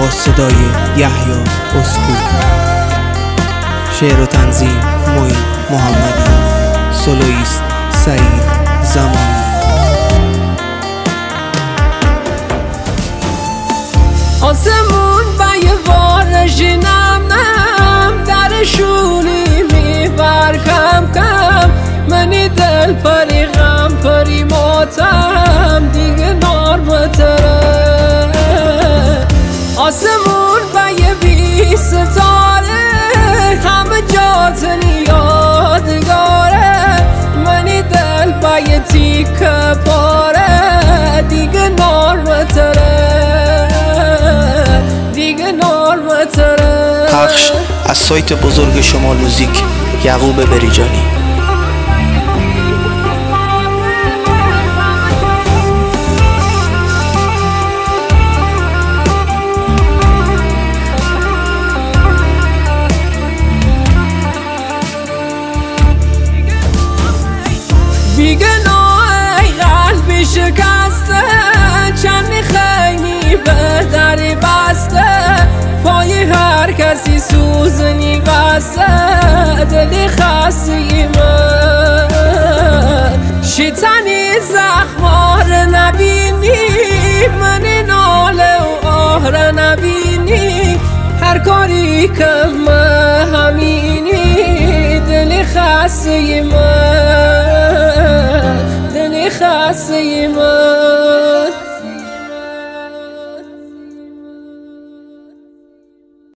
با صدای یحیی اسکو. شعر و تنظیم معین محمدی. سولویست سعید زمانی. آسمون بایه وارشی نم نم درشونی میبر کم کم منی دل پری غم پری ماتم دیگه نار بتره. آسمون بایه بی ستاره همه جاتنی یادگاره منی دل بایه تیک پاره دیگه نار بتره. پخش از سایت بزرگ شمال موزیک یعقوب بریجانی. بیگناه قلبی شکسته چند خیلی به دری بسته پای هر کسی سوزنی بسته دلی خستی من شیطنی زخمار نبینی من ناله و آهر نبینی هر کاری که من همینی دلی خستی من دلی خستی من.